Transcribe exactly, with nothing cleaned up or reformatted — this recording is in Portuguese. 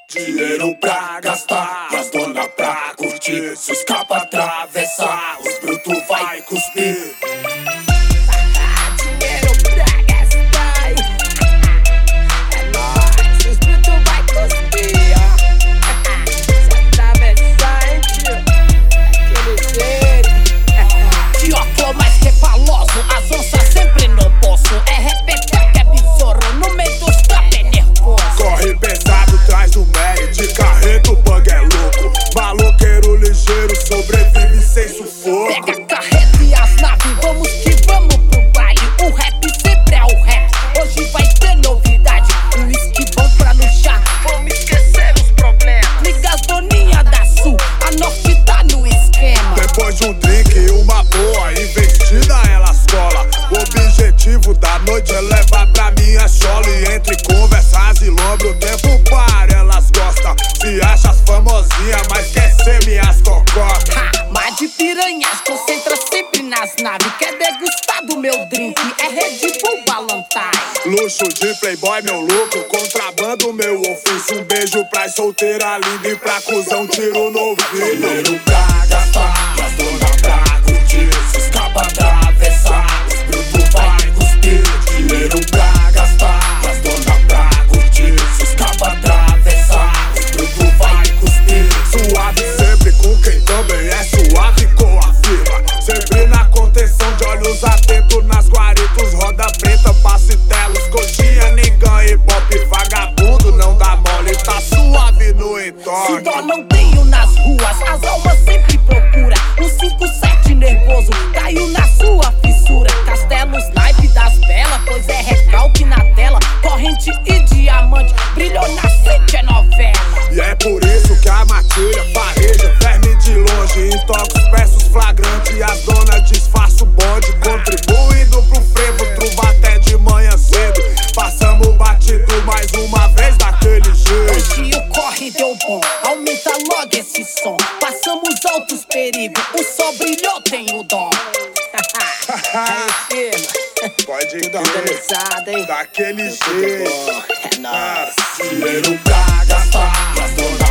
Dinheiro pra gastar, e as dona pra curtir. Se os capa atravessar, os brutos vai cuspir. Dinheiro pra gastar, é nóis, os brutos vai cuspir, ó. Se atravessar, hein, tio, daquele jeito. De óculos mais refaloso, as onças sempre no bolso. É repeteco, é besouro, no meio dos trapos é nervoso. Corre pesado, traz o Mary, de carreta o bug é louco. Maloqueiro ligeiro, sobrevive sem sufoco. Pega a carreta e as naves, vamos que vamos pro baile. O rap sempre é o rap, hoje vai ter novidade. Um esquivão pra no chá, vamos esquecer os problemas. Liga as doninhas da sul, a norte tá no esquema. Depois de um drink e uma boa investida, elas cola. O objetivo da noite é levar pra minha chola. E entre conversas e lombro, o tempo para, elas gostam. Se acham as famosinhas, mas quer ser minhas cocotas. Ha, mar de piranhas, concentra sempre nas naves. Quer degustar do meu drink, é Red Bull Valentine. Luxo de playboy, meu lucro, contrabando, meu ofício. Um beijo pra solteira linda e pra cuzão, tiro no ouvido. Dinheiro pra gastar, e as dona pra curtir. Se os capa atravessar, os brutos vai cuspir. Dinheiro pra gastar, e as dona pra curtir. Se os capa atravessar, os brutos vai cuspir. Suave sempre com quem também é suave com a firma. Sempre na contenção de olhos atentos nas guaritos. Roda preta, passitelos, coxinha, nigã e pop. Vagabundo não dá mole, tá suave no entorno. Se dó não tenho nas ruas, as almas sempre procura. Um cinco sete nervoso, caiu na sua fissura. Castelos, naipe das belas, pois é recalque na tela. Corrente e diamante, brilhou na frente, é novela. E é por isso que a matilha fareja, verme de longe. Intoca os versos flagrantes e as donas disfarça o bonde. Contribuindo pro frevo, truva até de manhã cedo. Passamos batido mais uma vez daquele jeito. Hoje o corre deu bom, aumenta logo esse som. Passamos altos perigos, o sol brilhou, tem o dom. Aí, firma, Pode tudo organizado, hein? daquele Tudo jeito. bom, é nóis. Dinheiro pra gastar, e as dona